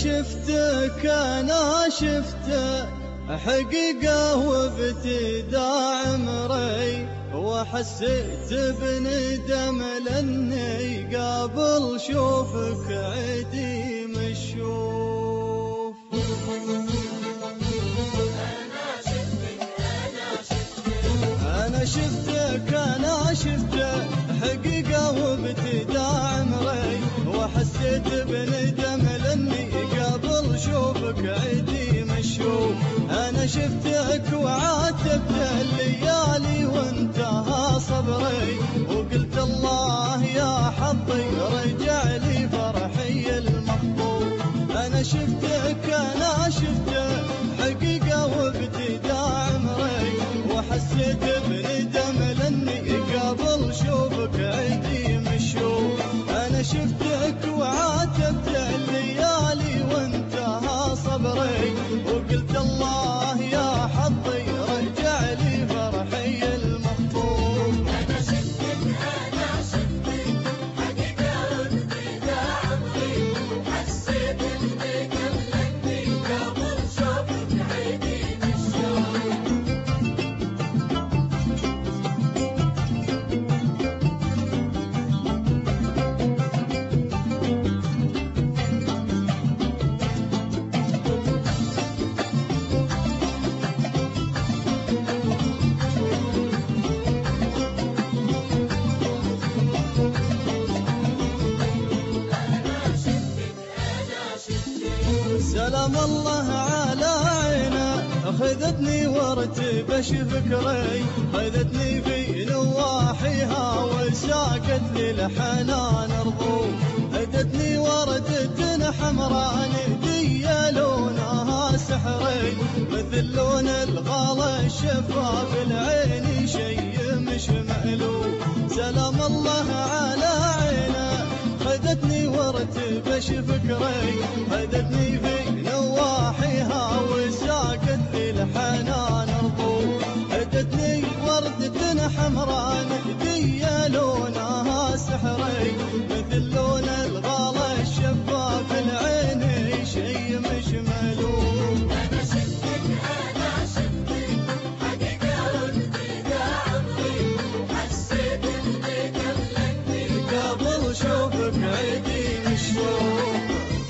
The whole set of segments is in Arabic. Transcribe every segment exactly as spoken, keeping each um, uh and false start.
شفتك أنا شفتك حقيقة وابتداء عمري، وحسيت بندم لأني قابل شوفك عديم الشوف. أنا شفتك أنا شفتك حقيقة وابتداء عمري، وحسيت بندم لأني قابل شوفك عديم الشوف. أنا شفتك وعاتبت الليالي وانتهى صبري، وقلت الله يا حظي رجع لي فرحي المخطوف. أنا شفتك أنا شفتك حقيقة وابتداء عمري، وحسيت بندم لأني قابل شوفك عديم الشوف. أنا شفتك وعاتبت الليالي وانتهى صبري، وقلت الله يا حظي رجع لي فرحي المخطوف. أنا شفتك أنا شفتك حقيقة وابتداء عمري، وحسيت بندم لأني قابل شوفك عديم الشوف. سلام الله على عينه أخذتني وارتبش فكري، خذتني في نواحيها وساقت لي الحنان رضوف. هدتني وردة حمراء ندية لونها سحري، مثل لون الغلا الشفاف العين شي مش مألوف. سلام الله على عينه خذتني وارتبش فكري، خذتني في نواحيها وساقت لي الحنان رضوف. هدتني وردة حمراء نهدية لونها سحري، مثل لون الغلا الشفاف العين شي مش مألوف. أنا شفتك أنا شفتك حقيقة وابتداء عمري، وحسيت بندم لأني قابل شوفك عديم الشوف.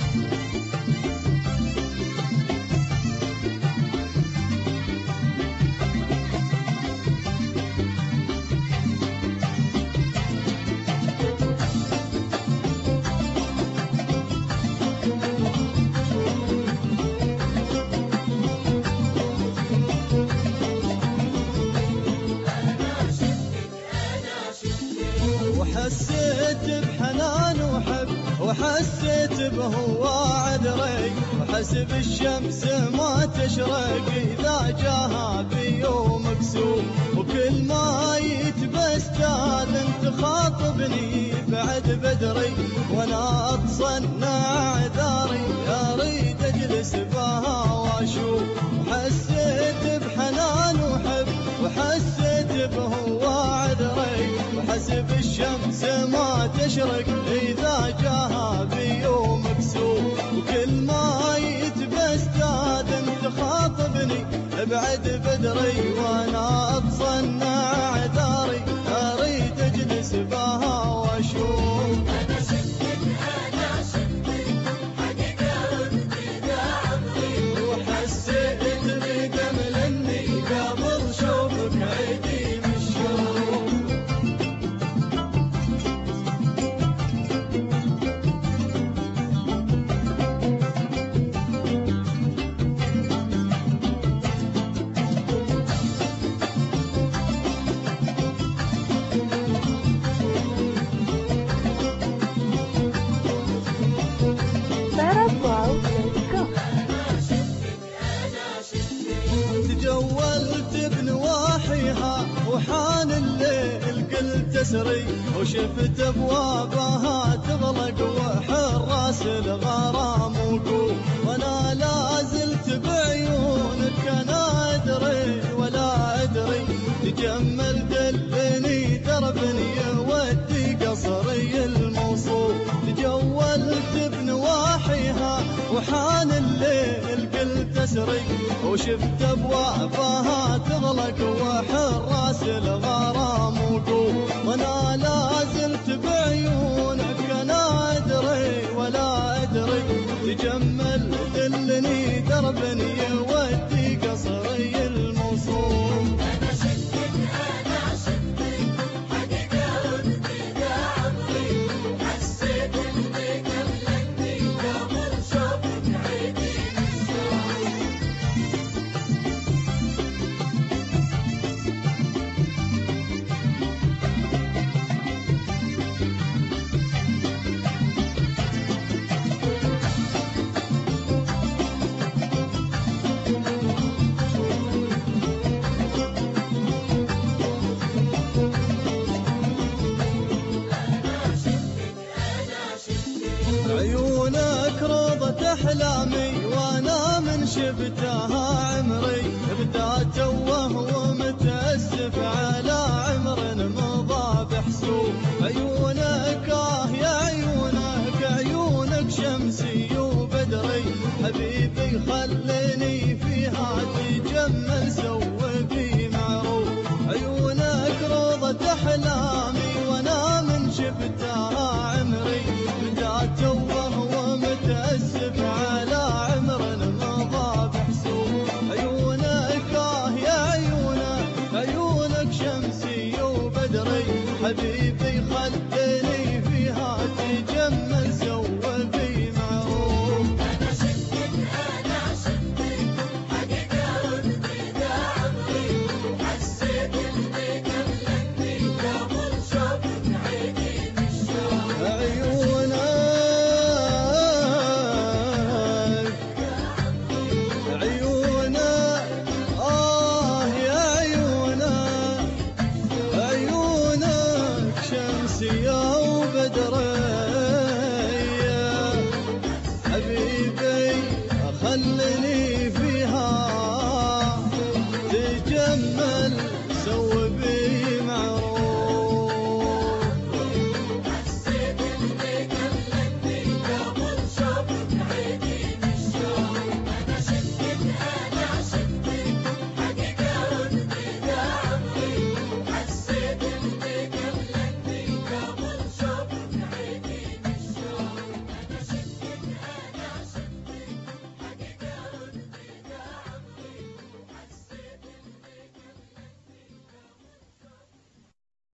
وحسيت بحنان وحب وحسيت بهو عذري، وحسب الشمس ما تشرق إذا جاها بيوم كسوف. وكل ما يتبستاذ انت خاطبني بعد بدري، وانا اتصنع عذاري اريد اجلس بها واشوف. وحسيت بحنان وحب وحسيت بهو عذري، وحسب الشمس ما تشرق إذا جاها بيوم كسوف. وكل ما يتبستاذ انت خاطبني بعد بدري، وانا اتصنع عذاري اريد اجلس بها واشوف. أنا شفتك أنا شفتك حقيقة وابتداء عمري، وحسيت بندم لأني قابل شوفك عديم الشوف. تجولت بنواحيها وحان الليل قلت اسري، وشفت ابوابها تغلق وحراس الغرام وقوف. وانا لا زلت بعيونك انا ادري ولا ادري، تجمل دلني دربني يودي قصري الموصوف. تجولت بنواحيها وحان تسري، وشفت ابوابها تغلق وحراس الغرام وقوف، وانا لا زلت بعيونك انا ادري ولا ادري، تجمل دلني درب يودي قصري الموصول. أنا شفتك أنا شفتك حقيقة وابتدى عمري، حسيت إني قبلني قبل شوفك عيدي الشوق. عيونك روضة أحلامي وأنا من شفتها عمري، بدا توه ومتأسف على عمر مضى بحسوب. عيونك آه يا عيونك عيونك شمسي وبدري، حبيبي خلني فيها تجمل سوي في معروف. عيونك روضة أحلامي وأنا من شفتها عمري، بدا توه ومتأسف على عمر مضى بحسوب. عيونك آه يا عيونك عيونك شمسي وبدري، حبيبي خلني فيها تجمل سوى في معروف. أنا شفتك أنا شفتك حقيقة وابتدى عمري، حسيت إني قبلني قبل شوفك عيدي بالشوق. عيونك عيونك آه يا عيونك عيونك شمسية وبدرية، حبيبي خلني